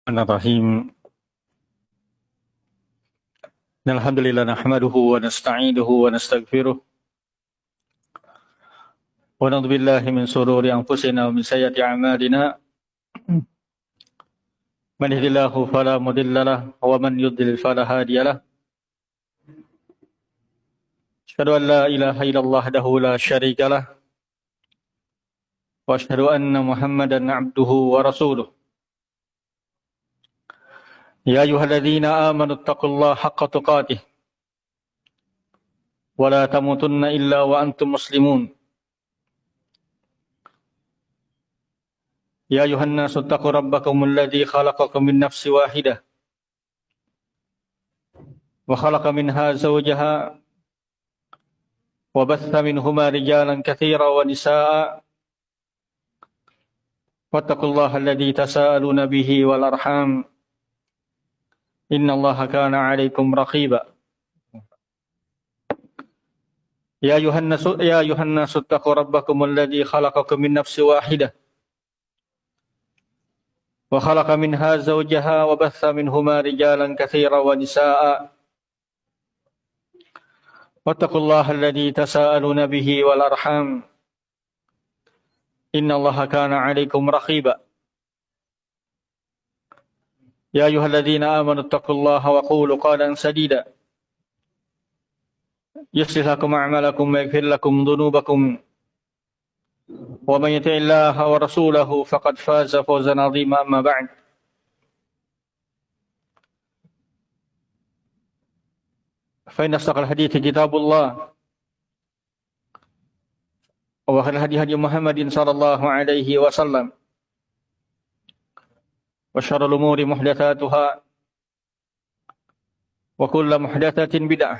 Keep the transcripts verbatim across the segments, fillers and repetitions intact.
Bismillahirrahmanirrahim. Alhamdulillah nahmaduhu wa nasta'inuhu wa nastaghfiruh. Wa na'udzu billahi min shururi anfusina wa min sayyiati a'malina. Man yahdihillahu fala mudilla lahu wa man yudlil fala hadiya lahu. Asyhadu an la ilaha illallah wahdahu la syarika lahu. Wa asyhadu anna Muhammadan 'abduhu wa rasuluh. Ya ayyuhalladzina amanu taqullaha haqqa tuqatih wa la tamutunna illa wa antum muslimun. Ya ayuhan nasu taqu rabbakum alladzi khalaqakum min nafsin wahidah wa khalaqa minha zawjaha wa batha minhuma rijalan katsiran wa nisaa'a wattaqullaha alladzi tasaaluna bihi wal arham innallaha kana 'alaikum raqiba. Ya ayuhan nasu ya ayuhan nasu taqu rabbakum alladzi khalaqakum min nafsin wahidah wa khalaqa minha zawjaha wa batha minhuma rijalan katsiran wa nisaa'a wattaqullaha alladzi tasaaluna bihi wal arham innallaha kana 'alaikum raqiba. Ya ayyuhalladzina amanu taqullaha wa qulu qawlan sadida yuslih lakum a'malakum wa yaghfir lakum dhunubakum wa man yuti'illaha wa rasulahu faqad faza fawzan 'azima. Amma ba'd. Fa inna asdaqal hadithi kitabullah wa khairal hadi hadi Muhammadin sallallahu alaihi wasallam wa syarrul umuri muhdatsatuha wa kullu muhdatsatin bid'ah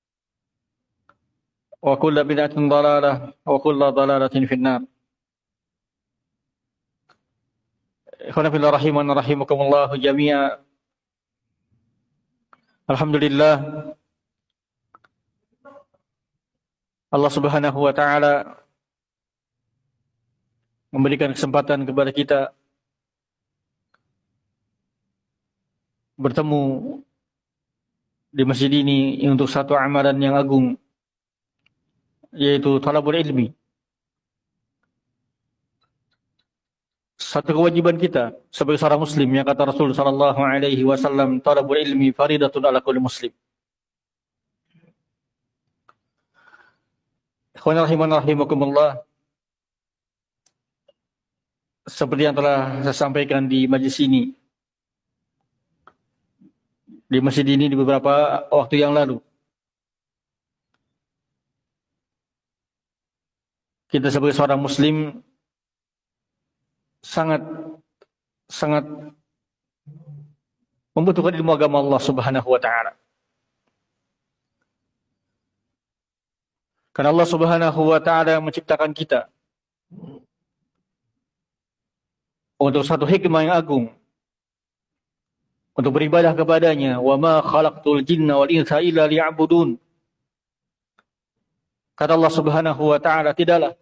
wa kullu bid'atin dhalalah wa kullu dhalalatin finnar. Ikhwan fillah rahiman rahimakumullah jami'a. Alhamdulillah Allah Subhanahu wa taala memberikan kesempatan kepada kita bertemu di masjid ini untuk satu amalan yang agung, yaitu talabul ilmi. Satu kewajiban kita sebagai seorang muslim, yang kata Rasul sallallahu alaihi wasallam, talabul ilmi faridatun ala kulli muslim. Ikhwan rahiman rahimakumullah, seperti yang telah saya sampaikan di majlis ini, di masjid ini di beberapa waktu yang lalu, kita sebagai seorang muslim sangat sangat membutuhkan ilmu agama Allah Subhanahu wa taala. Karena Allah Subhanahu wa taala menciptakan kita untuk satu hikmah yang agung, untuk beribadah kepadanya. Wa ma khalaqtul jinna wal insa illa liya'budun. Kata Allah Subhanahu wa taala, tidaklah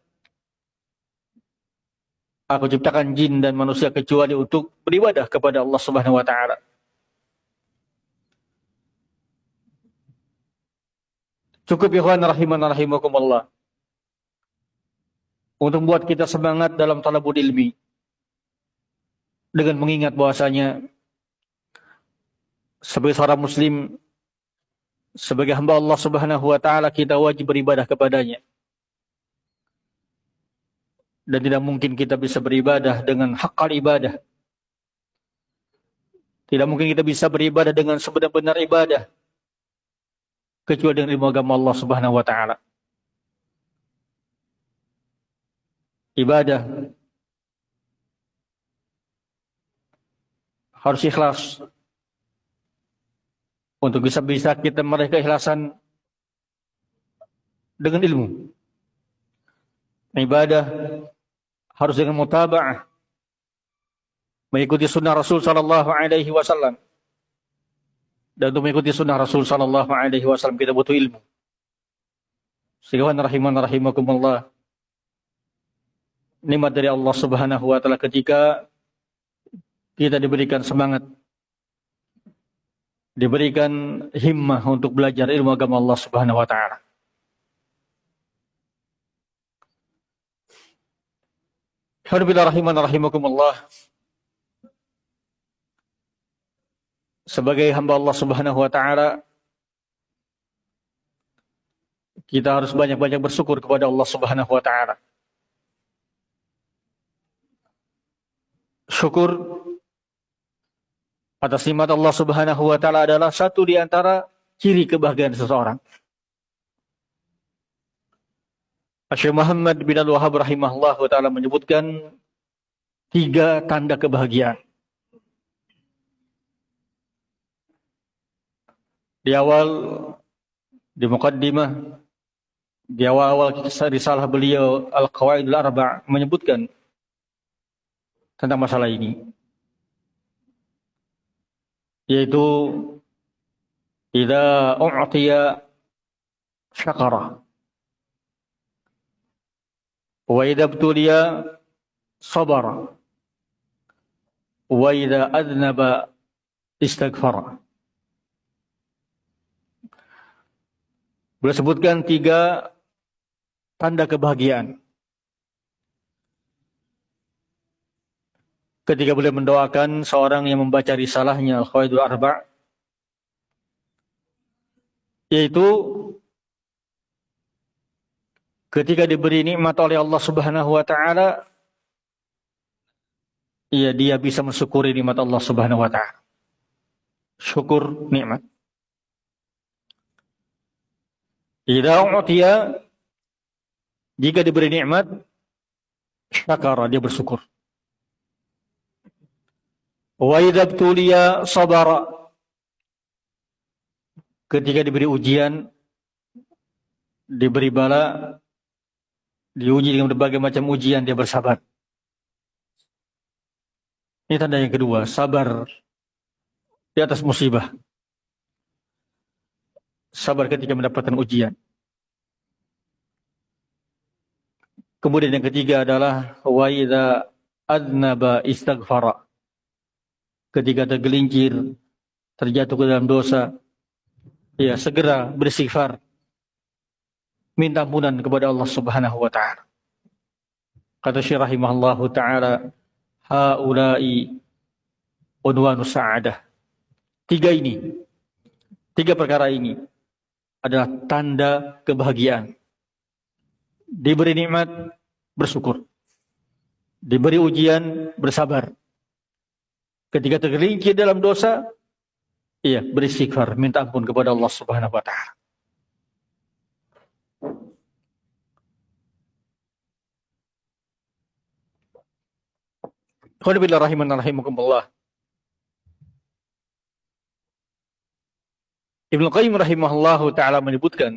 aku ciptakan jin dan manusia kecuali untuk beribadah kepada Allah Subhanahu wa taala. Cukup ikhwan rahiman rahimakumullah untuk membuat kita semangat dalam talabul ilmi, dengan mengingat bahwasanya sebagai seorang muslim, sebagai hamba Allah Subhanahu wa taala, kita wajib beribadah kepadanya. Dan tidak mungkin kita bisa beribadah dengan haqqal ibadah. Tidak mungkin kita bisa beribadah dengan sebenar-benar ibadah kecuali dengan ilmu agama Allah Subhanahu wa taala. Ibadah harus ikhlas. Untuk bisa bisa kita meraih keikhlasan dengan ilmu. Ibadah harus dengan mutaba'ah, mengikuti sunnah Rasul sallallahu alaihi wasallam. Dan untuk mengikuti sunnah Rasul sallallahu alaihi wasallam kita butuh ilmu. Sehingga rahiman rahimakumullah, nikmat dari Allah Subhanahu wa taala ketika kita diberikan semangat, diberikan himmah untuk belajar ilmu agama Allah Subhanahu wa taala. Alhamdulillah rahiman rahimakumullah. Sebagai hamba Allah Subhanahu wa taala, kita harus banyak-banyak bersyukur kepada Allah Subhanahu wa taala. Syukur atas nikmat Allah Subhanahu wa taala adalah satu di antara ciri kebahagiaan seseorang. Syekh Muhammad bin Al-Wahhab rahimahullah taala menyebutkan tiga tanda kebahagiaan. Di awal, di muqaddimah, di awal-awal risalah beliau Al-Qawaidul Arba' menyebutkan tentang masalah ini, yaitu idza u'tiya syakara wa idza ibtuliya sabara wa idza adnaba istaghfara. Beliau sebutkan tiga tanda kebahagiaan ketika beliau mendoakan seorang yang membaca risalahnya Al-Qawaidul Arba', yaitu ketika diberi nikmat oleh Allah Subhanahu wa taala, ya dia bisa mensyukuri nikmat Allah Subhanahu wa taala. Syukur nikmat. Idza u'tiya, jika diberi nikmat, syakara, dia bersyukur. Wa idza ibtuliya sabara, ketika diberi ujian, diberi bala, diuji dengan berbagai macam ujian, dia bersabar. Ini tanda yang kedua, sabar di atas musibah. Sabar ketika mendapatkan ujian. Kemudian yang ketiga adalah wa idza adnaba istaghfara, ketika tergelincir, terjatuh ke dalam dosa, ya segera beristighfar, minta ampunan kepada Allah Subhanahu wa taala. Kata Syekh rahimahullahu taala, haula'i unwanus sa'adah. Tiga ini, tiga perkara ini adalah tanda kebahagiaan. Diberi nikmat, bersyukur. Diberi ujian, bersabar. Ketika tergelincir dalam dosa, iya, beristighfar, minta ampun kepada Allah Subhanahu wa taala. Alhamdulillah rahiman rahimakumullah. Ibnu Qayyim rahimahullahu taala menyebutkan,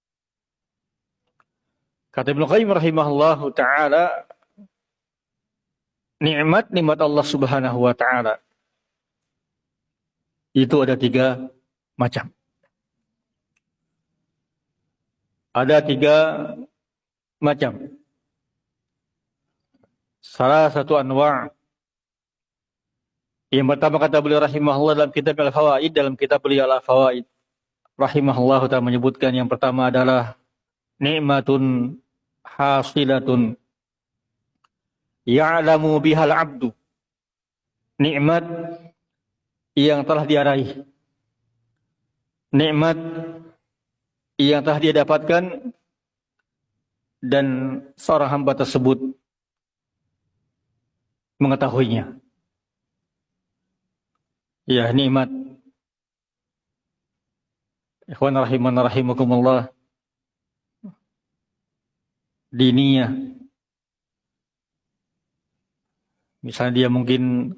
kata Ibnu Qayyim rahimahullahu taala, nikmat-nikmat Allah Subhanahu wa taala itu ada tiga macam. Ada tiga macam. Salah satu anwa'. Yang pertama kata beliau rahimahullah dalam kitab Al-Fawaid, dalam kitab beliau Al-Fawaid rahimahullah ta'ala menyebutkan yang pertama adalah nikmatun hasilatun ya'lamu bihal abdu. Nikmat yang telah dia raih, nikmat yang telah dia dapatkan, dan seorang hamba tersebut mengetahuinya. Ya, nikmat. Ikhwan rahiman rahimakumullah, diniyah. Misalnya dia mungkin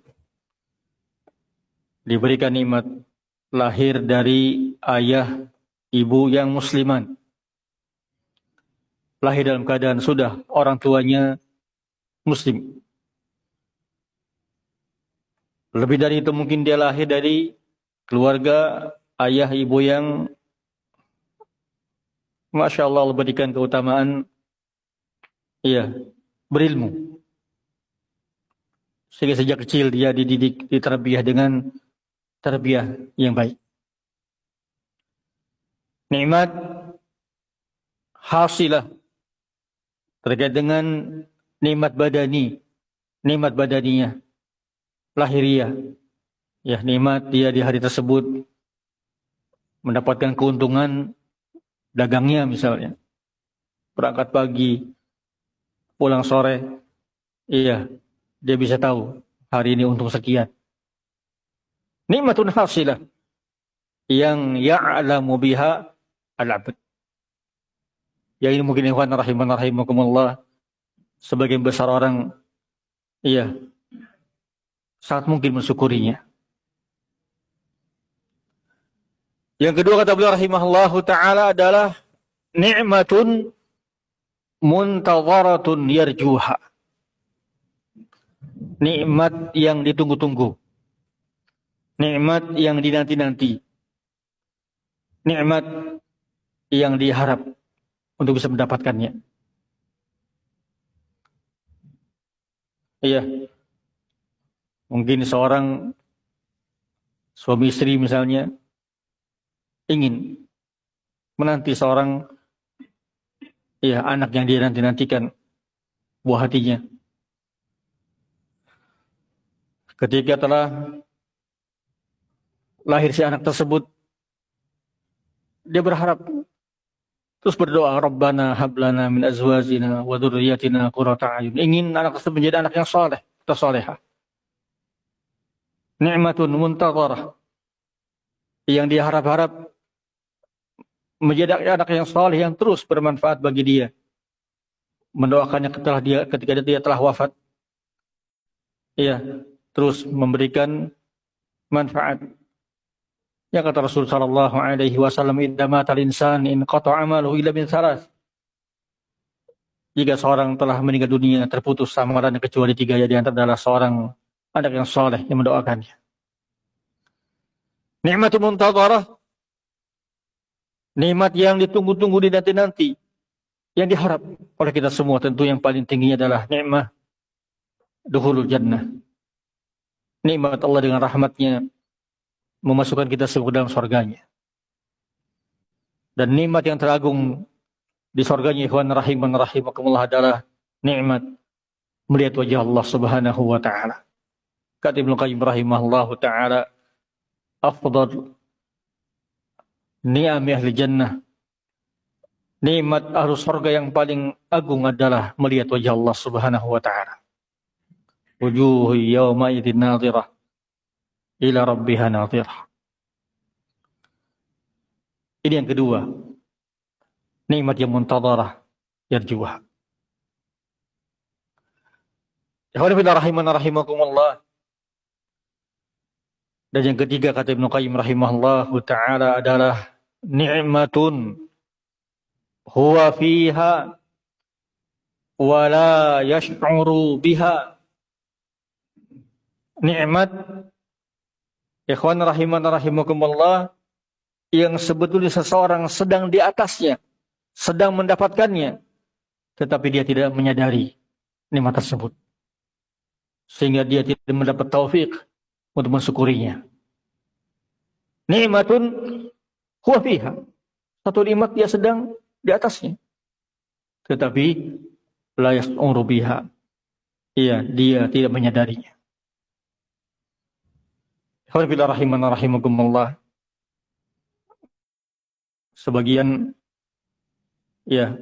diberikan nikmat lahir dari ayah ibu yang musliman, lahir dalam keadaan sudah orang tuanya muslim. Lebih dari itu mungkin dia lahir dari keluarga ayah ibu yang Masya Allah berikan keutamaan, iya, berilmu. Sehingga sejak kecil dia dididik, diterbiah dengan terbiah yang baik. Nikmat hasilah terkait dengan nikmat badani, nikmat badaninya, lahiriah. Ya, nikmat dia di hari tersebut mendapatkan keuntungan dagangnya misalnya. Berangkat pagi, pulang sore. Iya, dia bisa tahu hari ini untung sekian. Nikmatun hasilah yang ya'lamu biha al-'abd. Ya ini mungkin ikhwan rahiman rahimakumullah, sebagian besar orang iya sangat mungkin mensyukurinya. Yang kedua kata beliau rahimahullahu taala adalah ni'matun muntadharatun yarjuha. Nikmat yang ditunggu-tunggu. Nikmat yang dinanti-nanti. Nikmat yang diharap untuk bisa mendapatkannya. Iya. Mungkin seorang suami istri misalnya ingin menanti seorang ya anak yang dia nanti-nantikan, buah hatinya. Ketika telah lahir si anak tersebut, dia berharap, terus berdoa, Rabbana hablana min azwajina wa dzurriyyatina qurrata a'yun. Ingin anak tersebut menjadi anak yang saleh atau salehah. Ni'matun muntadharah, yang dia harap-harap menjadi anak yang saleh yang terus bermanfaat bagi dia. Mendoakannya ketika dia ketika dia telah wafat. Iya, terus memberikan manfaat. Ya kata Rasul sallallahu alaihi wasallam, "Idza matal insan in qata'a amaluhu illa min salas." Jika seorang telah meninggal dunia, terputus amalannya kecuali tiga, ya di antara adalah seorang anak yang saleh yang mendoakannya. Nikmatun muntadharah, nikmat yang ditunggu-tunggu di nanti-nanti, yang diharap oleh kita semua. Tentu yang paling tinggi adalah nikmat dukhulul jannah. Nikmat Allah dengan rahmatnya memasukkan kita ke dalam surganya. Dan nikmat yang teragung di surganya ikhwan rahiman rahimakumullah adalah nikmat melihat wajah Allah Subhanahu wa taala. Kata Ibnu Qayyim rahimahullahu taala, afdal ni'am ahli jannah, nikmat ahli surga yang paling agung adalah melihat wajah Allah Subhanahu wa taala. Wujuhu yawma idzin nadhirah ila rabbiha nadhirah. Ini yang kedua, nikmat yang muntadharah yarjuha. Ikhwan fillah rahimana rahimakumullah. Dan yang ketiga kata Ibnu Qayyim rahimahullahu taala adalah ni'matun huwa fiha wa la yash'uru biha. Nikmat ikhwan rahiman rahimakumullah yang sebetulnya seseorang sedang di atasnya, sedang mendapatkannya, tetapi dia tidak menyadari nikmat tersebut, sehingga dia tidak mendapat taufik untuk mensyukurinya. Nikmatun huwa fiha, satu nikmat dia sedang di atasnya, tetapi la yash'uru biha, iya dia tidak menyadarinya. Alhamdulillah rahimana rahimakumullah. Sebagian ya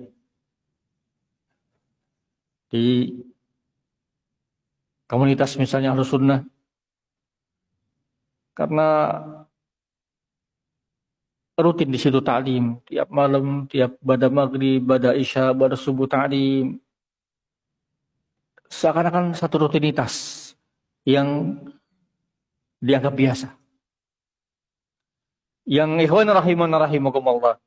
di komunitas misalnya Ahlus Sunnah, karena rutin di situ ta'lim tiap malam, tiap pada maghrib, pada isya, pada subuh ta'lim, seakan-akan satu rutinitas yang dianggap biasa. Yang ikhwan rahiman rahimakumullah,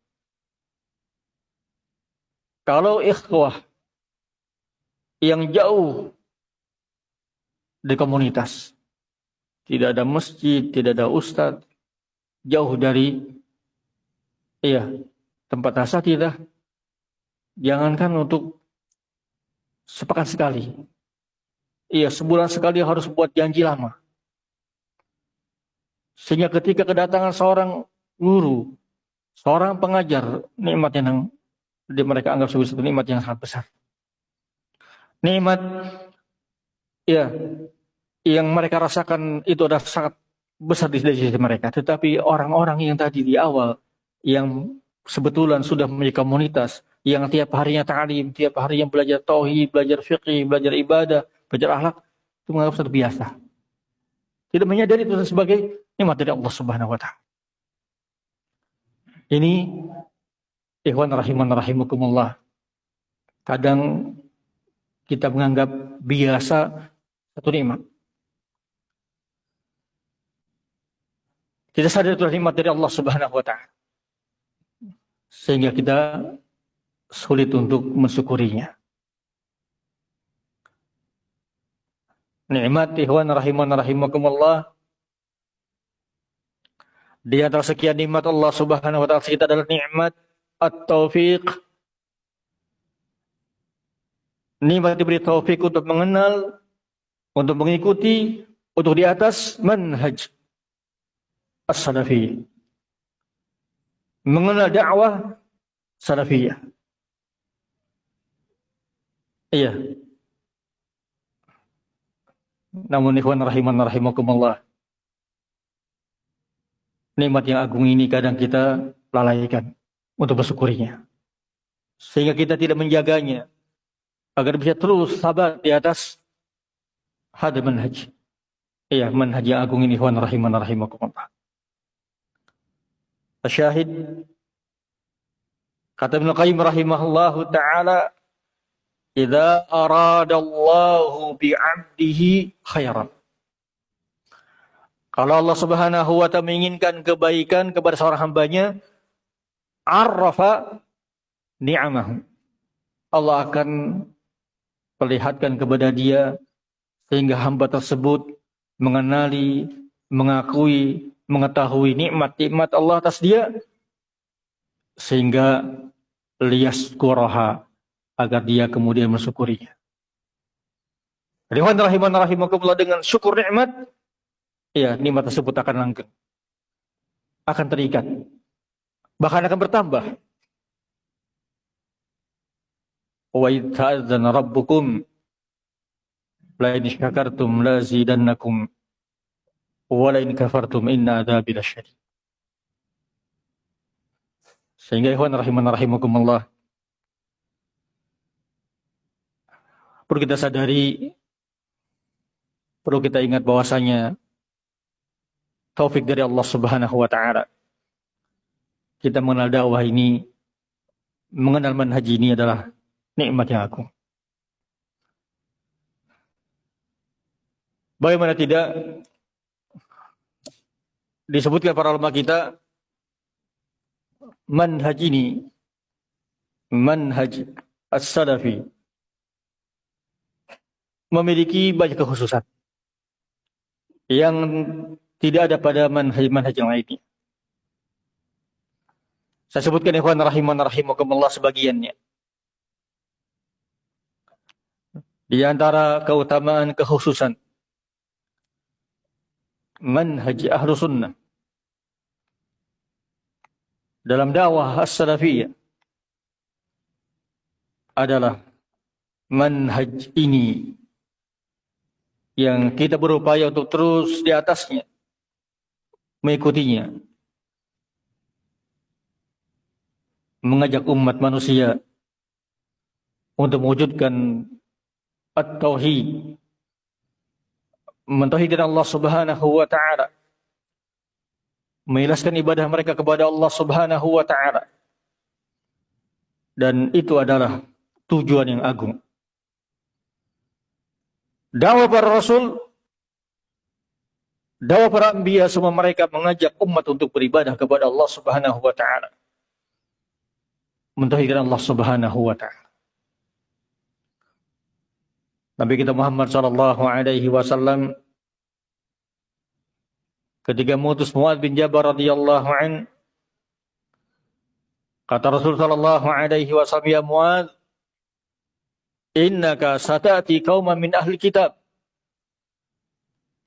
kalau ikhwah yang jauh di komunitas, tidak ada masjid, tidak ada ustadz, jauh dari iya tempat asatidzah, jangankan untuk sepekan sekali, iya sebulan sekali harus buat janji lama. Sehingga ketika kedatangan seorang guru, seorang pengajar, nikmat yang di mereka anggap sebagai satu nikmat yang sangat besar. Nikmat ya yang mereka rasakan itu adalah sangat besar di sisi mereka. Tetapi orang-orang yang tadi di awal yang sebetulan sudah memiliki komunitas yang tiap harinya ta'lim, tiap hari yang belajar tauhid, belajar fikih, belajar ibadah, belajar akhlak, itu menganggap sesuatu biasa. Tidak menyadari itu sebagai nikmat dari Allah Subhanahu wa taala. Ini ikhwan rahiman rahimakumullah. Kadang kita menganggap biasa satu nikmat. Kita sadar itu nikmat dari Allah Subhanahu wa taala. Sehingga kita sulit untuk mensyukurinya. Nikmat ikhwan rahiman rahimakumullah. Di antara sekian nikmat Allah Subhanahu wa taala kita adalah nikmat at-taufiq. Nikmat diberi taufik untuk mengenal, untuk mengikuti, untuk di atas manhaj as-salafi. Mengenal dakwah salafiyah. Iya. Namun ikhwan rahiman rahimakumullah, nikmat yang agung ini kadang kita lalaikan untuk bersyukurinya. Sehingga kita tidak menjaganya agar bisa terus sabar di atas hadal manhaj. Iya, manhaj yang agung ini ikhwan rahiman rahimakumullah. Asyahid kata Ibnu Qayyim rahimahullahu taala, "Idza aradallahu bi'abdihi khairan." Kalau Allah Subhanahu wa taala menginginkan kebaikan kepada seorang hambanya, arrafa ni'amahu. Allah akan perlihatkan kepada dia sehingga hamba tersebut mengenali, mengakui, mengetahui nikmat-nikmat Allah atas dia, sehingga liyaskuraha, agar dia kemudian mensyukurinya. Rahimah rahimah rahimakumullah, dengan syukur nikmat, ya nikmat tersebut akan langgeng, akan terikat, bahkan akan bertambah. Wa idh ta'adzana rabbukum la in syakartum la zidannakum walain kafartum inna adzabi lasyadid. Sehingga ikhwan rahiman rahimakumullah, perlu kita sadari, perlu kita ingat bahwasanya taufik dari Allah Subhanahu wa taala. Kita mengenal dakwah ini, mengenal manhaj ini adalah nikmat yang agung. Bagaimana tidak disebutkan para ulama kita, manhaj ini, manhaj as-salafi, memiliki banyak kekhususan yang tidak ada pada manhaj-manhaj yang lainnya. Saya sebutkan ikhwan rahiman rahimakumullah sebagiannya. Di antara keutamaan kekhususan manhaj ahlu sunnah dalam dakwah as-salafiyah adalah manhaj ini yang kita berupaya untuk terus di atasnya, mengikutinya, mengajak umat manusia untuk mewujudkan at-tauhid, mentauhidkan Allah Subhanahu wa taala, mengikhlaskan ibadah mereka kepada Allah Subhanahu wa taala. Dan itu adalah tujuan yang agung. Dakwah para rasul, dakwah para anbiya, semua mereka mengajak umat untuk beribadah kepada Allah Subhanahu wa taala, mentauhidkan Allah Subhanahu wa taala. Nabi kita Muhammad sallallahu alaihi wasallam ketika mengutus Mu'adz bin Jabal radhiyallahu an, kata Rasul sallallahu alaihi wasallam, "Ya Mu'adz, innaka satati qauman min ahli kitab."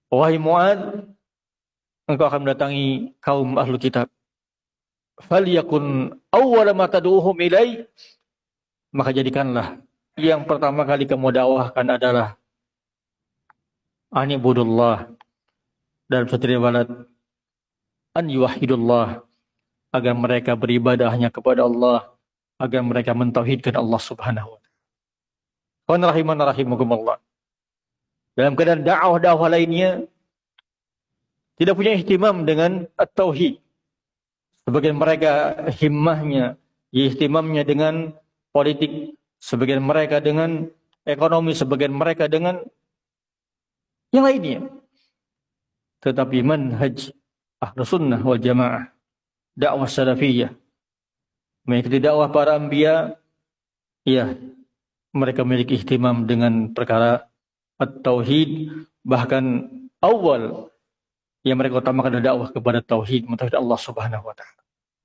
Wahai Mu'ad, engkau akan mendatangi kaum ahlu kitab. Falyakun awwala ma tad'uhum ilai, maka jadikanlah yang pertama kali kamu dakwahkan adalah anibudullah, dalam satu riwayat an yuwahhidullah, agar mereka beribadah hanya kepada Allah, agar mereka mentauhidkan Allah Subhanahu wa taala. Rahiman rahimakumullah. Dalam keadaan dakwah-dakwah lainnya tidak punya ihtimam dengan at-tauhid. Sebagian mereka himmahnya, ihtimamnya dengan politik, sebagian mereka dengan ekonomi, sebagian mereka dengan yang lainnya. Tetapi manhaj Ahlus Sunnah wal Jamaah, dakwah salafiyah, mengikuti dakwah para anbiya, ya, mereka memiliki ihtimam dengan perkara at-tauhid, bahkan awal yang mereka utamakan adalah dakwah kepada tauhid, mentauhid Allah Subhanahu wa taala.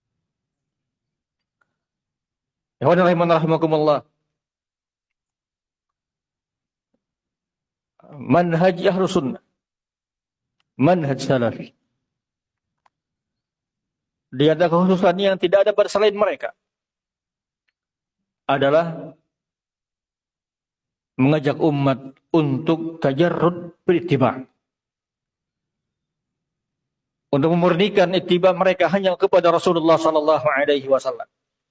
Ya rahimakumullah. Manhaj Ahlus Sunnah, manhaj salafi, di antara kekhususannya yang tidak ada pada selain mereka adalah mengajak umat untuk tajarrud berittiba', untuk memurnikan ittiba' mereka hanya kepada Rasulullah sallallahu alaihi wasallam.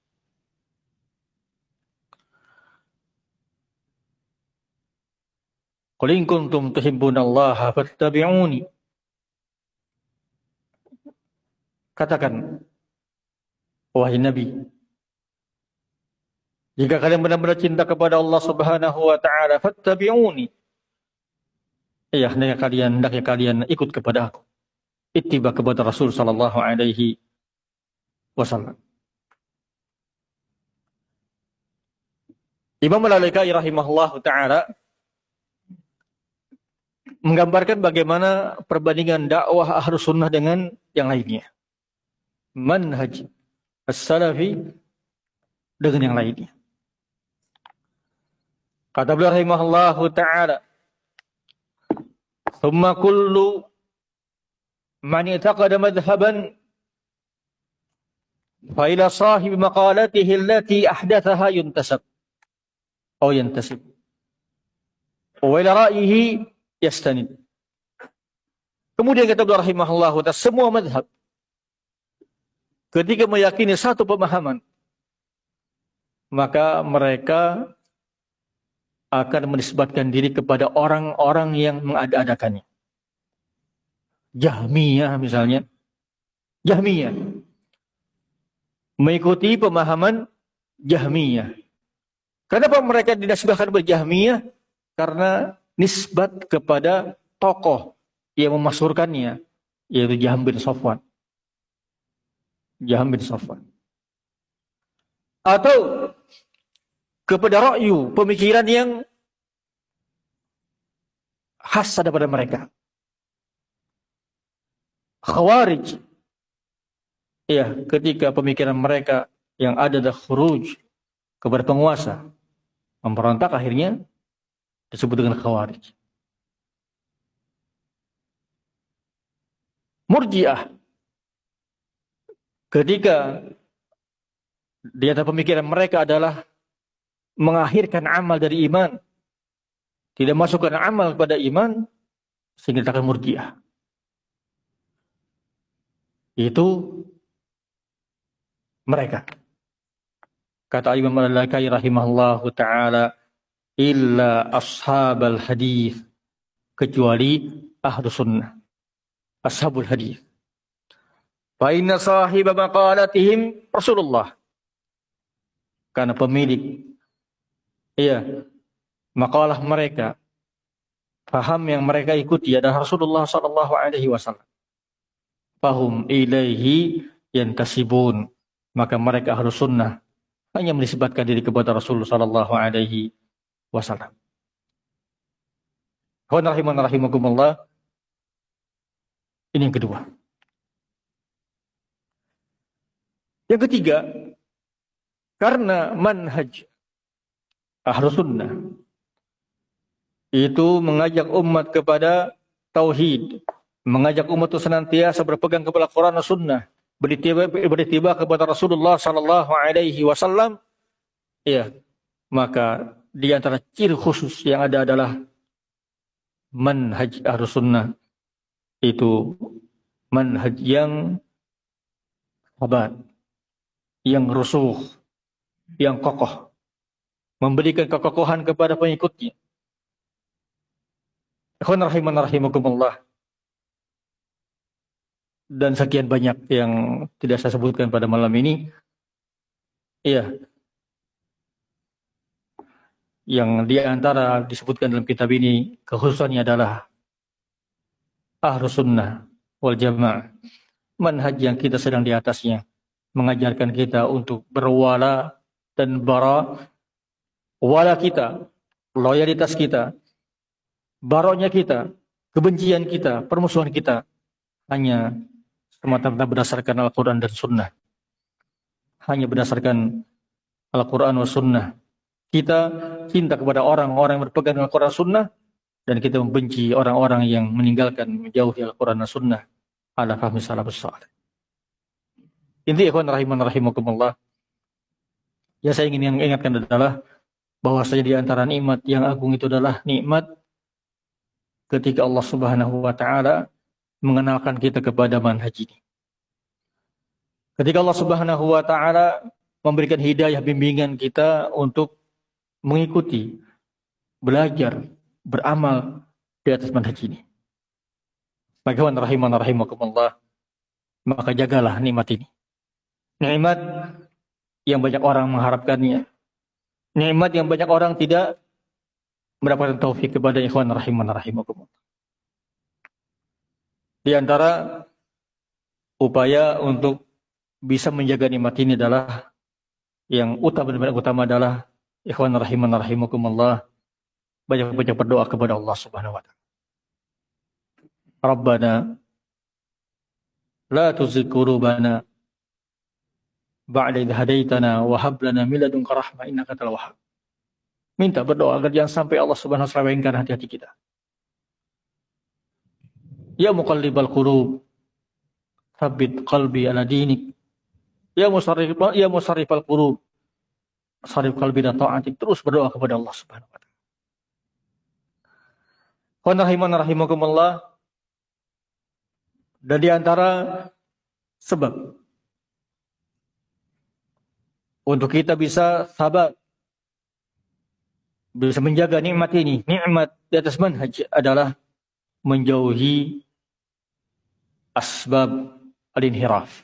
Qul in kuntum tuhibbunallaha fattabi'uni. Katakan, wahai Nabi, jika kalian benar-benar cinta kepada Allah Subhanahu wa taala, fattabi'uni. Ya, hendaknya kalian hendaknya kalian ikut kepada aku. Ittiba kepada Rasul sallallahu alaihi wasallam. Imam Al-Lalakai rahimahullahu taala menggambarkan bagaimana perbandingan dakwah Ahlus Sunnah dengan yang lainnya. Manhaj as-salafi dengan yang lainnya. Kata beliau rahimahullahu ta'ala, "Tsumma kullu man i'taqada madhhaban fa ila sahib maqalatihi allati ahdathaha yuntasab aw yantasib wa ila ra'yihi yastanid." Kemudian kata beliau rahimahullahu ta'ala, semua madhab ketika meyakini satu pemahaman, maka mereka akan menisbatkan diri kepada orang-orang yang mengada-adakannya. Jahmiyah misalnya. Jahmiyah mengikuti pemahaman Jahmiyah. Kenapa mereka dinasbahkan berjahmiyah? Karena nisbat kepada tokoh yang memasyhurkannya, yaitu Jahm bin Safwan. Jahm bin Safwan. Atau kepada ra'yu, pemikiran yang khas daripada mereka. Khawarij, ya, ketika pemikiran mereka yang ada adalah khuruj kepada penguasa, memberontak, akhirnya disebut dengan Khawarij. Murji'ah, ketika di antara pemikiran mereka adalah mengakhirkan amal dari iman, tidak masukkan amal kepada iman, sehingga dikatakan murji'ah. Itu mereka. Kata Imam Al-Lalakai rahimahullahu ta'ala, illa ashabal hadith, kecuali Ahlus Sunnah, ashabul hadith. Fa inna sahiba maqalatihim Rasulullah, karena pemilik, iya, makalah mereka, paham yang mereka ikuti adalah Rasulullah sallallahu alaihi wasallam. Fahum ilaihi yantasibun, maka mereka Ahlus Sunnah hanya menisbatkan diri kepada Rasulullah sallallahu alaihi wasallam. Rahimana rahimakumullah. Ini yang kedua. Yang ketiga, karena manhaj Ahlus Sunnah itu mengajak umat kepada tauhid, mengajak umat itu senantiasa berpegang kepada Quran dan Sunnah, beritiba, beritiba kepada Rasulullah Sallallahu Alaihi Wasallam, ya, maka di antara ciri khusus yang ada adalah manhaj Ahlus Sunnah, itu manhaj yang sabat, yang rusuh, yang kokoh, memberikan kekokohan kepada pengikutnya. Ikhwan rahiman rahimakumullah. Dan sekian banyak yang tidak saya sebutkan pada malam ini. Iya. Yang di antara disebutkan dalam kitab ini kekhususannya adalah Ahlus Sunnah wal Jamaah. Manhaj yang kita sedang di atasnya mengajarkan kita untuk berwala dan bara. Wala kita, loyalitas kita, baroknya kita, kebencian kita, permusuhan kita hanya semata-mata berdasarkan Al-Quran dan Sunnah. Hanya berdasarkan Al-Quran dan Sunnah. Kita cinta kepada orang-orang yang berpegang dengan Al-Quran dan Sunnah, dan kita membenci orang-orang yang meninggalkan, menjauhi Al-Quran dan Sunnah ala fahmi salafus salih. Inti ikhwan rahiman rahimakumullah, yang saya ingin ingatkan adalah bahwasanya di antara nikmat yang agung itu adalah nikmat ketika Allah Subhanahu wa taala mengenalkan kita kepada manhaj ini. Ketika Allah Subhanahu wa taala memberikan hidayah bimbingan kita untuk mengikuti, belajar, beramal di atas manhaj ini. Bagaimana rahiman rahimakumullah, maka jagalah nikmat ini. Nikmat yang banyak orang mengharapkannya. Nikmat yang banyak orang tidak mendapatkan taufik kepada ikhwan rahiman rahimakumullah. Di antara upaya untuk bisa menjaga nikmat ini adalah yang utama dan utama adalah ikhwan rahiman rahimakumullah, banyak-banyak berdoa kepada Allah Subhanahu wa taala. Rabbana la tuzigh qulubana ba'da idh hadaitana wa hab lana min ladunka rahmah innaka antal wahhab. Minta berdoa agar jangan sampai Allah Subhanahu wa taala selewengkan hati-hati kita. Ya muqallibal qulub, tsabbit qalbi ala dinik. Ya musarrif ya musarrifal qulub, sarif qalbi ala ta'atik. Terus berdoa kepada Allah Subhanahu wa taala. Wa rahiman rahimakumullah. Dan di antara sebab untuk kita bisa sabar, bisa menjaga nikmat ini, nikmat di atas manhaj adalah menjauhi asbab al-inhiraf.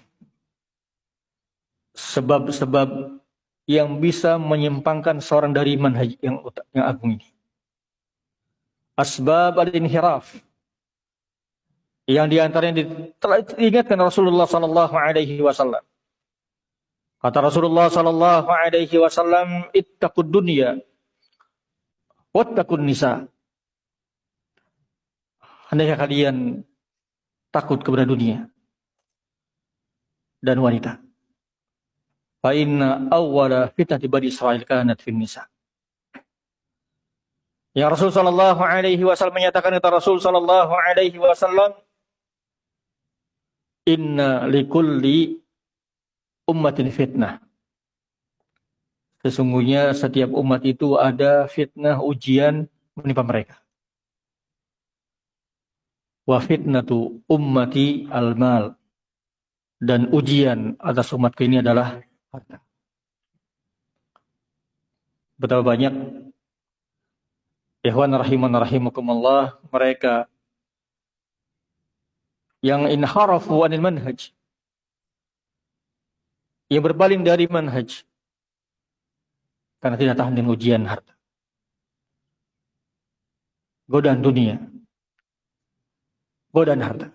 Sebab-sebab yang bisa menyimpangkan seorang dari manhaj yang, yang agung ini. Asbab al-inhiraf. Yang diantaranya telah diingatkan Rasulullah sallallahu alaihi wasallam. Kata Rasulullah sallallahu alaihi wasallam, ittaqud dunya wattaqun nisa. Hendaknya kalian takut kepada dunia dan wanita. Fa inna awwala fitnati bani Israil kanat fin nisa. Ya Rasul sallallahu alaihi wasallam menyatakan, kata Rasul sallallahu alaihi wasallam, inna likulli ummatin fitnah. Sesungguhnya setiap umat itu ada fitnah, ujian menimpa mereka. Wa fitnatu ummati al-mal. Dan ujian atas umatku ini adalah harta. Betapa banyak ikhwan rahiman rahimakumullah mereka yang inharafu anil manhaj, yang berpaling dari manhaj karena tidak tahan dengan ujian harta, godaan dunia, godaan harta.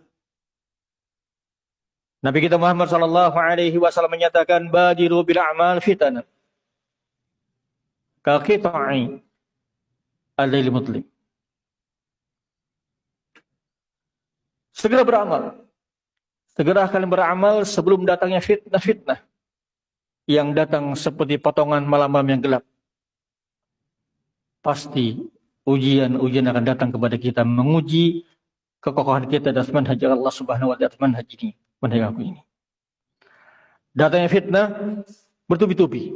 Nabi kita Muhammad sallallahu alaihi wasallam menyatakan, badiru bil a'mal fitanan ka qita'i al-lail mudlim. Segera beramal. Segera kalian beramal sebelum datangnya fitnah-fitnah yang datang seperti potongan malam-malam yang gelap. Pasti ujian-ujian akan datang kepada kita, menguji kekokohan kita atas manhaj Allah Subhanahu wa taala, manhaj ini, manhaj aku ini. Datangnya fitnah bertubi-tubi.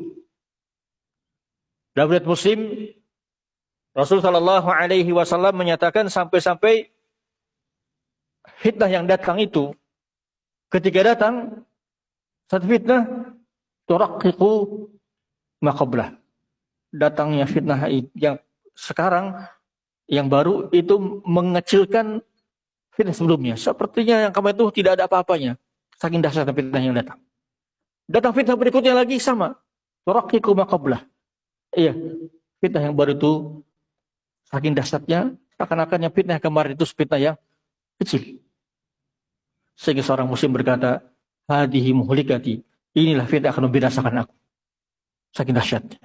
Dalam riwayat Muslim, Rasul sallallahu alaihi wasallam menyatakan sampai-sampai fitnah yang datang itu, ketika datang satu fitnah, turaqiqu ma qablah. Datangnya fitnah yang sekarang, yang baru itu mengecilkan fitnah sebelumnya. Sepertinya yang kemarin itu tidak ada apa-apanya. Saking dahsyatnya fitnah yang datang. Datang fitnah berikutnya lagi sama. Turaqiqu ma qablah. Iya, fitnah yang baru itu saking dahsyatnya, seakan-akan yang fitnah yang kemarin itu fitnah yang kecil. Sehingga seorang muslim berkata, hadihi muhlikati, inilah fitnah akan membinasakan aku. Saking dahsyatnya.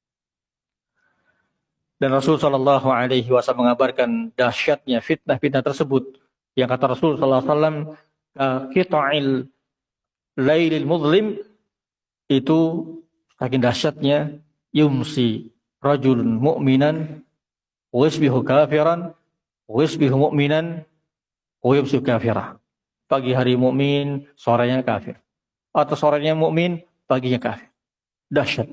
Dan Rasul sallallahu alaihi wasallam mengabarkan dahsyatnya fitnah-fitnah tersebut. Yang kata Rasul sallallahu alaihi wasallam, qita'il lailil muzlim, itu saking dahsyatnya, yumsi rajulun mu'minan wa yusbihu kafiran wa yusbihu mu'minan wa yumsi kafiran. Pagi hari mukmin, sorenya kafir. Atau sorenya mukmin, paginya kafir. Dahsyat.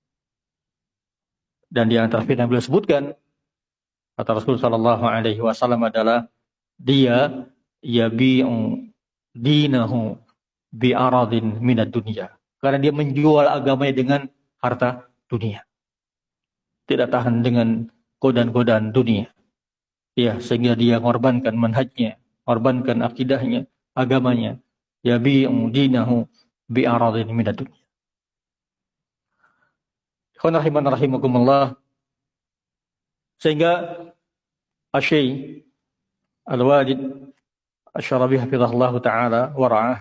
Dan di antara fitnah yang beliau sebutkan, kata Rasul sallallahu alaihi wasallam adalah dia yabi'u dinahu bi'aradin minad dunya. Karena dia menjual agamanya dengan harta dunia. Tidak tahan dengan godaan-godaan dunia. Ya, sehingga dia mengorbankan manhajnya, mengorbankan akidahnya, agamanya. Yabi'u dinahu bi'aradin minad dunya. Ikhwan rahiman rahimakumullah. Sehingga Asy-Syaikh Al-Walid Asy-Syarabi hafizahullah taala wa ra'ah,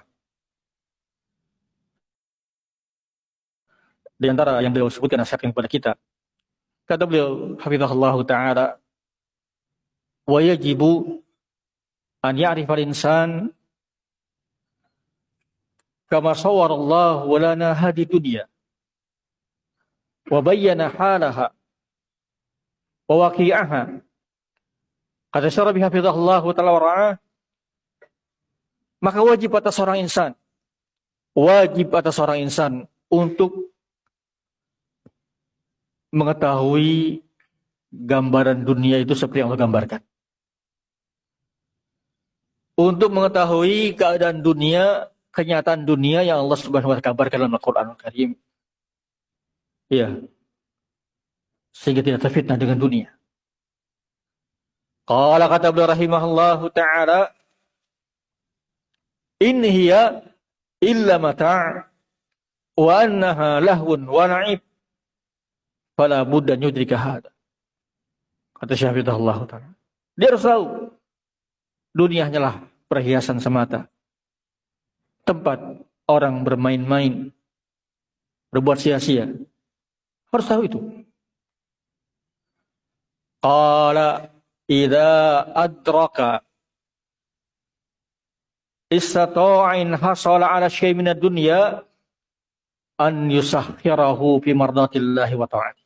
di antara yang beliau sebutkan nasihatkan kepada kita, kata beliau hafizahullah taala, wa yajibu an ya'rifa al-insan kama sawwarallahu lana hadi dunya wa bayyana halaha wa waqi'aha. Kata Syarabi hafizahullah ta'ala wa ra'ah, maka wajib atas seorang insan, wajib atas seorang insan untuk mengetahui gambaran dunia itu seperti yang Allah gambarkan. Untuk mengetahui keadaan dunia, kenyataan dunia yang Allah Subhanahu wa taala kabarkan dalam Al-Qur'an Al-Karim. Ya. Sehingga tidak terfitnah dengan dunia. Qala kata beliau rahimahullahu ta'ala, in hiya illa mata' wa annaha lahwun wa na'ib fala budda yudrika hada. Kata Syekh Allah ta'ala, dia harus tahu dunia hanyalah perhiasan semata, tempat orang bermain-main, berbuat sia-sia. Harus tahu itu. Qala idza adraka istata'in hasala ala syai' minad dunya an yusakhirahu fi mardatillahi wa ta'ati.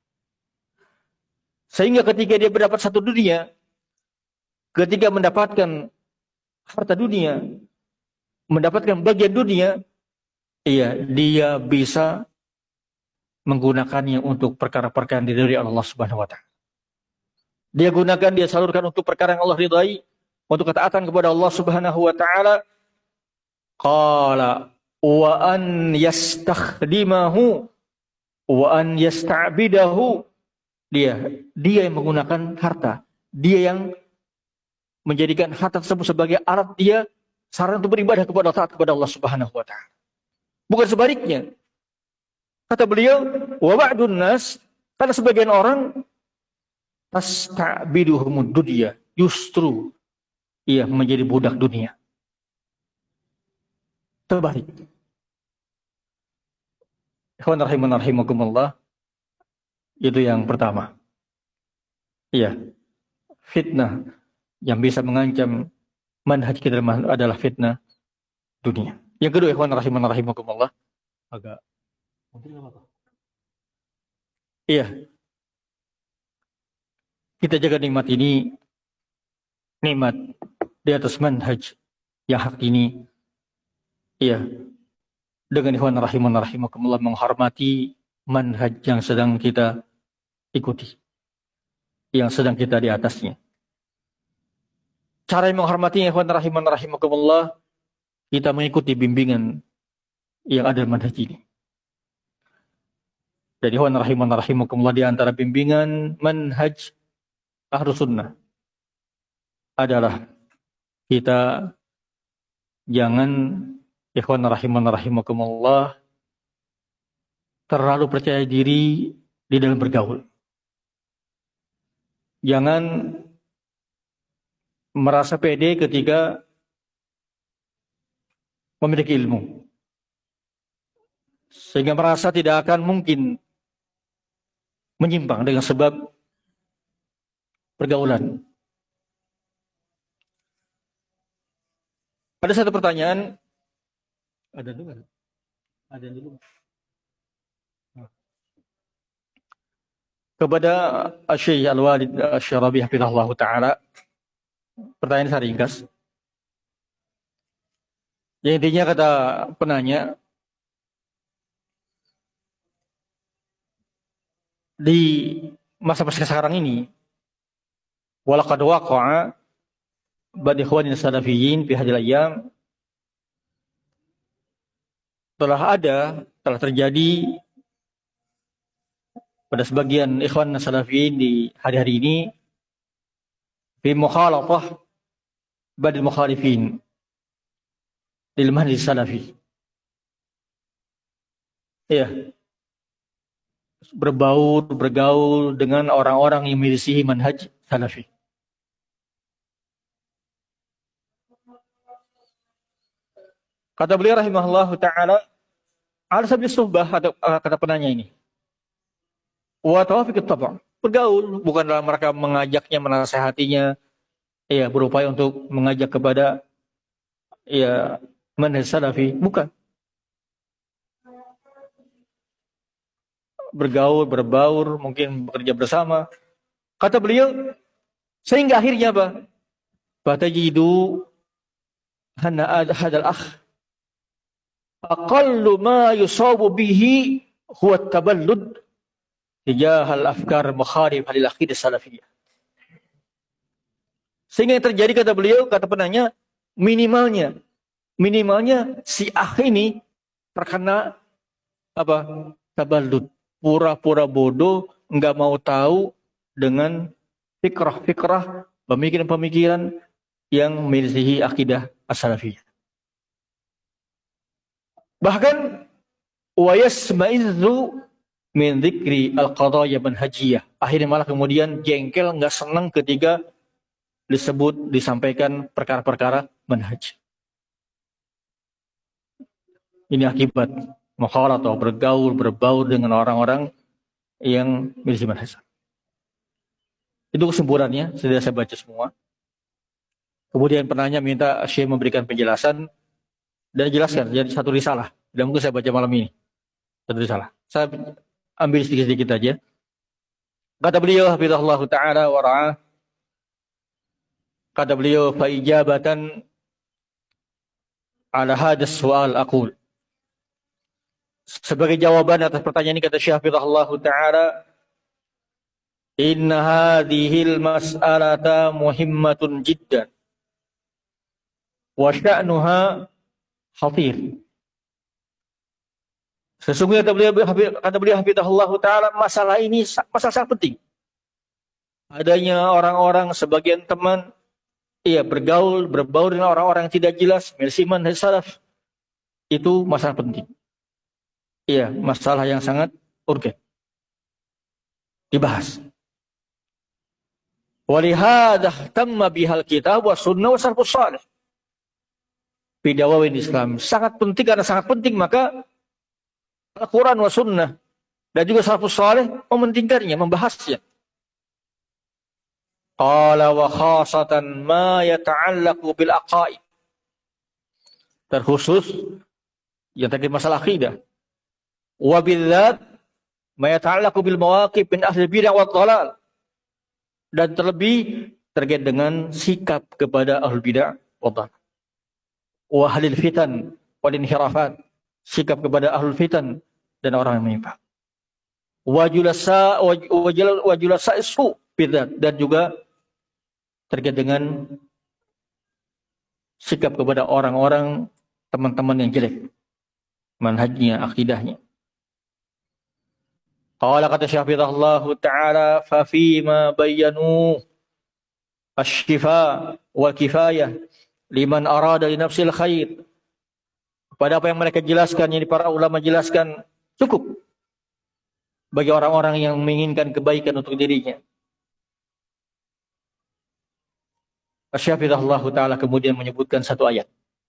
Sehingga ketika dia mendapat satu dunia, ketika mendapatkan harta dunia, mendapatkan bagian dunia, iya, dia bisa menggunakannya untuk perkara-perkara yang diridhai Allah Subhanahu wa taala. Dia gunakan, dia salurkan untuk perkara yang Allah ridhai, untuk ketaatan kepada Allah Subhanahu wa taala. Qala wa an yastakhdimahu wa an yasta'bidahu. Dia dia yang menggunakan harta, dia yang menjadikan harta tersebut sebagai alat dia sarana untuk beribadah kepada taat kepada Allah Subhanahu wa taala. Bukan sebaliknya. Kata beliau, wa ba'dun nas, karena sebagian orang tasta'biduhumud dunya, justru ia menjadi budak dunia. Terbalik. Ikhwan rahiman rahimakumullah. Itu yang pertama. Iya. Fitnah yang bisa mengancam manhaj kita adalah fitnah dunia. Yang kedua, ikhwan rahiman rahimakumullah, agak iya. Kita jaga nikmat ini, nikmat di atas manhaj yang hak ini. Iya, dengan ikhwan rahiman rahimakumullah menghormati manhaj yang sedang kita ikuti, yang sedang kita di atasnya. Cara yang menghormati ikhwan rahiman rahimakumullah, kita mengikuti bimbingan yang ada di manhaj ini. Jadi ikhwan rahiman rahimakumullah, di antara bimbingan manhaj Ahlus Sunnah adalah kita jangan ikhwan rahiman rahimakumullah terlalu percaya diri di dalam bergaul. Jangan merasa pede ketika memiliki ilmu, sehingga merasa tidak akan mungkin menyimpang dengan sebab pergaulan. Ada satu pertanyaan, ada dulu, ada dulu. Kepada Syekh Al-Walid Asy-Syarabi hafizahullah taala, pertanyaan saya ringkas. Yang intinya kata penanya, di masa-masa sekarang ini, walaqad waqa'a ba'd ikhwanin salafiyyin fi hadhil ayyam, telah ada, telah terjadi pada sebagian ikhwan salafiyyin di hari-hari ini, fi mukhalatah ba'd al-mukhalifin lil manhaj salafi. Ya, berbaur, bergaul dengan orang-orang yang milisihi manhaj salafi. Kata beliau rahimahullah ta'ala, ala sabili suhbah, kata penanya ini, wa tawafiq at-tab', bergaul bukan dalam mereka mengajaknya, menasihatinya, ya berupaya untuk mengajak kepada ya manhaj salafi, bukan. Bergaul, berbaur, mungkin bekerja bersama. Kata beliau, sehingga akhirnya apa? Fatajidu anna hadal akh aqallu ma yusabu bihi huwa at-taballud tijah al-afkar mukhalif lil aqidah salafiyah. Sehingga yang terjadi, kata beliau, kata penanya, minimalnya minimalnya si akh ini terkena apa? Taballud, pura-pura bodoh, enggak mau tahu dengan fikrah-fikrah, pemikiran-pemikiran yang memiliki akidah as-salafiyah. Bahkan wa yasma'idzu min dzikri al-qadaya manhajiyah. Akhirnya malah kemudian jengkel, enggak senang ketika disebut, disampaikan perkara-perkara manhaj. Ini akibat mukhalat atau bergaul, berbaur dengan orang-orang yang milisi manhaj. Itu kesimpulannya, sudah saya baca semua. Kemudian penanya minta Syekh memberikan penjelasan dan jelaskan, jadi satu risalah. Tidak mungkin saya baca malam ini. Satu risalah. Saya ambil sedikit-sedikit aja. Kata beliau, hafizahullah ta'ala wa ra'ah, kata beliau, fa ijabatan ala hadas soal aqul. Sebagai jawaban atas pertanyaan ini, kata Syekh hafizahullah ta'ala, inna hadhil mas'alata muhimmatun jiddan wa sya'nuha khatir. Sesungguhnya kata beliau, kata beliau hafizahullah ta'ala, masalah ini masalah sangat penting. Adanya orang-orang, sebagian teman, ia bergaul, berbaur dengan orang-orang yang tidak jelas, milisi manhaj salaf, itu masalah penting. Iya, masalah yang sangat urgen dibahas. Walihada tamma bihal kitab wa sunnah wa salafus salih. Bidawawin Islam sangat penting, karena sangat penting maka Al-Quran wa sunnah dan juga salafus salih mementingkannya, membahasnya. Qala wa khasatan ma yata'allaqu bil aqaid. Terkhusus yang terkait masalah akidah. Wa bidzat ma yata'allaqu bil mawaqif min ahli bid'ah wa dhalal. Dan terlebih terkait dengan sikap kepada ahlul bidah wa dhalal. Wa ahlil fitan wal inhirafat, sikap kepada ahlul fitan dan orang yang menyimpang. Wa julasa wa julasa su bidat, dan juga terkait dengan sikap kepada orang-orang teman-teman yang jelek, manhajnya, akidahnya. Qala kata Syafidahullah Ta'ala, fa fima bayyanu asy-syifa wal kifayah liman arada li nafsil khair. Pada apa yang mereka jelaskan, yang para ulama jelaskan, cukup bagi orang-orang yang menginginkan kebaikan untuk dirinya. Syafidahullah Ta'ala kemudian menyebutkan satu ayat.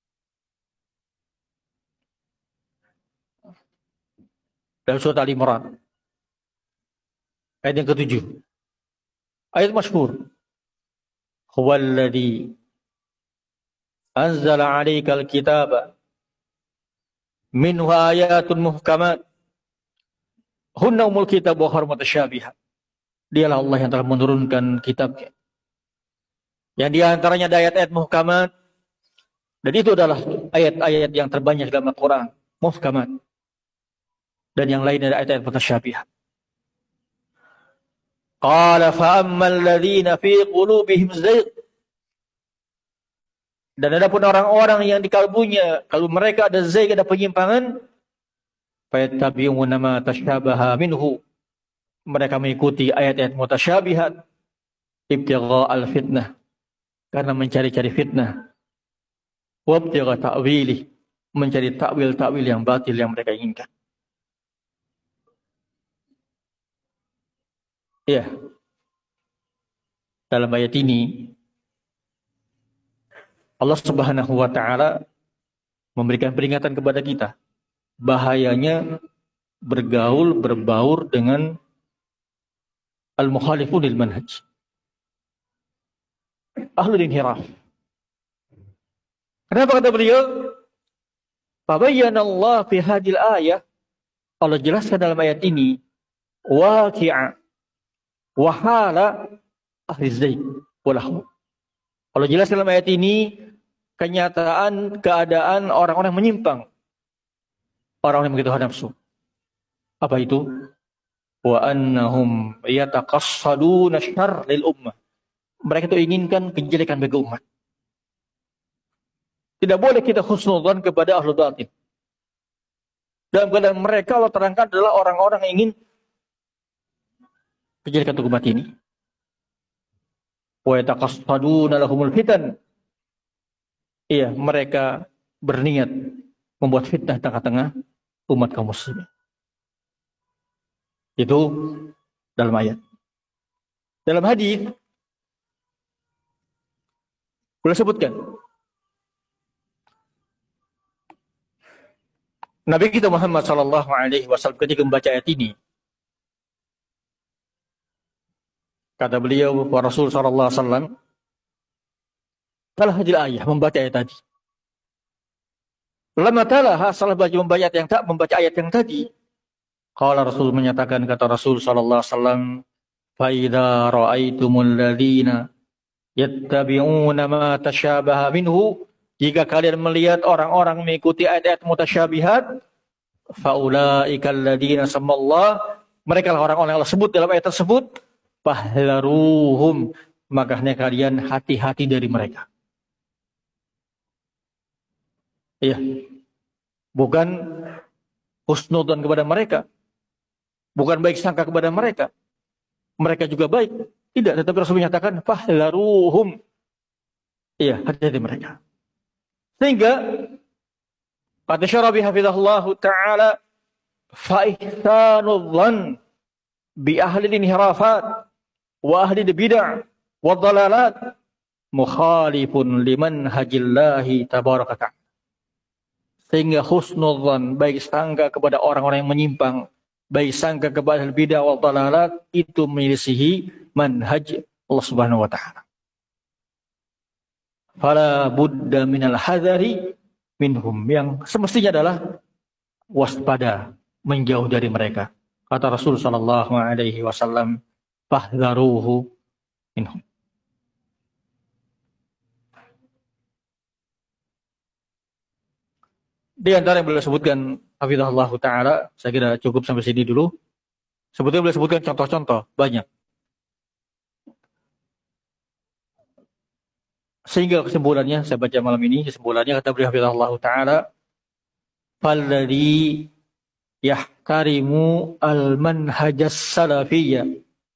Dalam surat Al-Imran. Ayat yang ketujuh. Ayat masyhur. Huwallazi anzala 'alaikal kitaba minhu ayatun muhkamat hunna umul kitab wa ukhra mutasyabihat. Dialah Allah yang telah menurunkan kitabnya, yang di antaranya ada ayat-ayat muhkamat, dan itu adalah ayat-ayat yang terbanyak dalam Al-Quran, muhkamat, dan yang lain ada ayat-ayat mutasyabihat. Qala fa'ammal ladzina fi qulubihim zayg, dan adapun orang-orang yang di kalbunya, kalau mereka ada zayg, ada penyimpangan, fayattabi'una ma tasyabaha minhu, mereka mengikuti ayat-ayat mutasyabihat, ibtigha al-fitnah, karena mencari-cari fitnah, wabtigha ta'wilih, mencari takwil-takwil yang batil yang mereka inginkan. Ya, dalam ayat ini Allah Subhanahu wa Ta'ala memberikan peringatan kepada kita bahayanya bergaul, berbaur dengan al-mukhalifun lil manhaj, ahlul inhiraf. Kenapa kata beliau? Fabayyana Allah fi hadhil ayah, Allah jelaskan dalam ayat ini waqi'a wa hala ahli zayg wal ahwa. Allah jelaskan dalam ayat ini kenyataan keadaan orang-orang menyimpang, orang-orang yang begitu nafsu. Apa itu? Wa annahum yataqassaduna syarr lil ummah. Mereka itu inginkan kejelekan bagi umat. Tidak boleh kita husnudzan kepada ahlul batil. Dalam keadaan mereka Allah terangkan adalah orang-orang yang ingin kejelekan untuk umat ini. Wa yataqassaduna lahumul fitan. Iya, mereka berniat membuat fitnah tengah-tengah umat kaum muslimin. Itu dalam ayat. Dalam hadis boleh sebutkan Nabi kita Muhammad sallallahu alaihi wasallam ketika membaca ayat ini, kata beliau, wa Rasul sallallahu alaihi wasallam telah hadil ayat, membaca ayat tadi. Lama talaha, salah baca membaca ayat yang tak membaca ayat yang tadi. Qala Rasul menyatakan, kata Rasul sallallahu alaihi wasallam, fa idza ra'aitumul ladzina yattabi'una ma tasyabaha minhu, jika kalian melihat orang-orang mengikuti ayat-ayat mutasyabihat, fa ulaika alladzina samallah, mereka lah orang-orang yang Allah sebut dalam ayat tersebut, fahlaruhum, makanya kalian hati-hati dari mereka. Iya, bukan husnudzan kepada mereka, bukan baik sangka kepada mereka, mereka juga baik, tidak. Tetapi Rasul menyatakan fahlaruhum, iya, hati-hati mereka. Sehingga kata Syarabi hafizahullah ta'ala, fa ihsanul dhann bi ahli inhirafat wa ahli bid'ah wa dhalalat mukhalifun liman hajillahi tabaraka ta'ala. Sehingga husnudzan, baik sangka kepada orang-orang yang menyimpang, baik sangka kepada ahli bid'ah wa dhalalat, itu menyelisihi manhaj Allah Subhanahu wa ta'ala. Fala budda minal hadari minhum, yang semestinya adalah waspada, menjauh dari mereka. Kata Rasul sallallahu alaihi wasallam, fahdharuhu minhum. Di antara yang beliau sebutkan hafizahullah taala, saya kira cukup sampai sini dulu. Sebetulnya beliau sebutkan contoh-contoh banyak. Sehingga kesimpulannya saya baca malam ini, kesimpulannya kata beliau hafizahullah taala, falladhi yahtarimu al-manhajas salafiyyah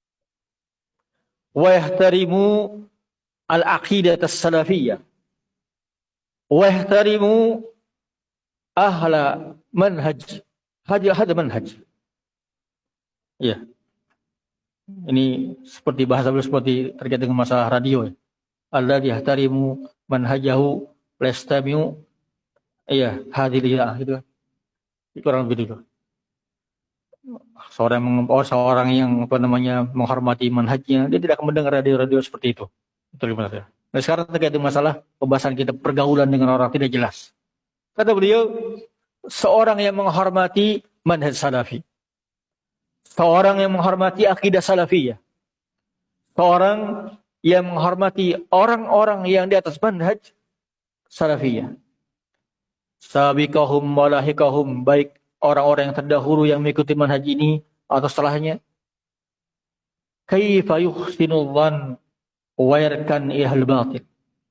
wa yahtarimu al-aqidah as-salafiyyah wa yahtarimu ahla manhaj hada hada manhaj. Ya. Ini seperti bahasa beliau seperti terkait dengan masalah radio. Alladhi yahtarimu manhajahu lastamiu. Iya, hadilah gitu. Kurang lebih itu. Seorang oh, seorang yang apa namanya menghormati manhajnya, dia tidak akan mendengar radio-radio seperti itu. Betul benar ya. Nah, sekarang terkait dengan masalah pembahasan kita pergaulan dengan orang tidak jelas. Kata beliau, seorang yang menghormati manhaj salafi, seorang yang menghormati akidah salafiyah, seorang yang menghormati orang-orang yang di atas manhaj salafiyah, sabiqahum walahikahum, baik orang-orang yang terdahulu yang mengikuti manhaj ini atau setelahnya, kaifa yuhsinu dhann wa yarkan ihlal batil.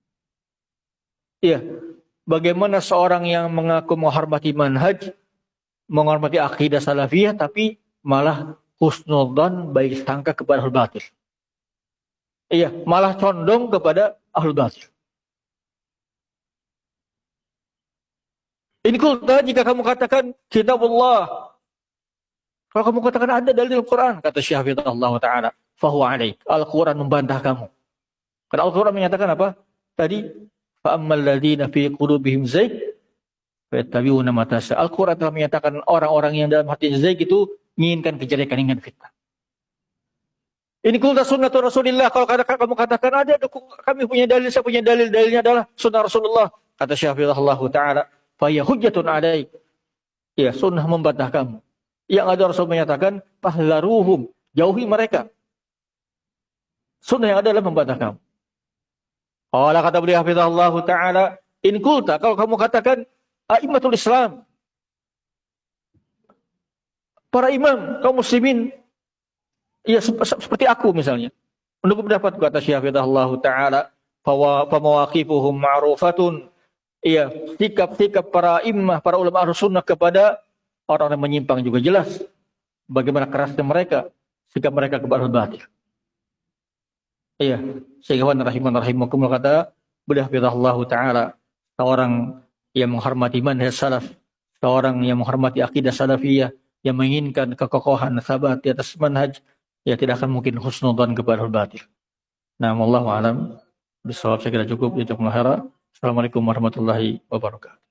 Iya, bagaimana seorang yang mengaku menghormati manhaj, menghormati akidah salafiyah, tapi malah husnudzan, baik sangka kepada ahlul batil. Iya, malah condong kepada ahlul batil. Ini kulta jika kamu katakan kitabullah. Kalau kamu katakan ada dalil Al-Quran, kata Syekh Hafizahullah Ta'ala, fahuwa alaik. Al-Quran membantah kamu. Karena Al-Quran menyatakan apa? Tadi, fa'ammal ladhina fi qulubihim zaig, fayattabi'una ma tasya. Al-Quran telah menyatakan orang-orang yang dalam hatinya zaig itu menginginkan kejelekan, ingat fitnah. Ini kulta sunnatul Rasulillah. Kalau kamu katakan ada, kami punya dalil, saya punya dalil, dalilnya adalah sunnah Rasulullah. Kata Syekh Hafizahullah Ta'ala, faya hujjatun alaik. Ya, sunnah membantah kamu. Yang ada Rasul menyatakan, fahlaruhum, jauhi mereka. Sunnah yang ada adalah membantah kamu. Allah kata beliau hafizahullah ta'ala, in kulta, kalau kamu katakan, a'immatul Islam, para imam, kaum muslimin, ya seperti aku misalnya. Menurut pendapat kata Syekh hafizahullah ta'ala, famawaqifuhum ma'rufatun, iya, sikap-sikap para imam, para ulama Ahlus Sunnah kepada orang yang menyimpang juga jelas. Bagaimana kerasnya mereka, sikap mereka kepada al-batil. Iya, sehingga rahimah rahimakumullah kata beliau hafizahullah ta'ala, seorang yang menghormati manhaj salaf, seorang yang menghormati akidah salafiyah, yang menginginkan kekokohan sahabat di atas manhaj, ya tidak akan mungkin husnudzan kepada al-batil. Nah, wallahu a'lam bishawab. Saya kira cukup. Assalamualaikum warahmatullahi wabarakatuh.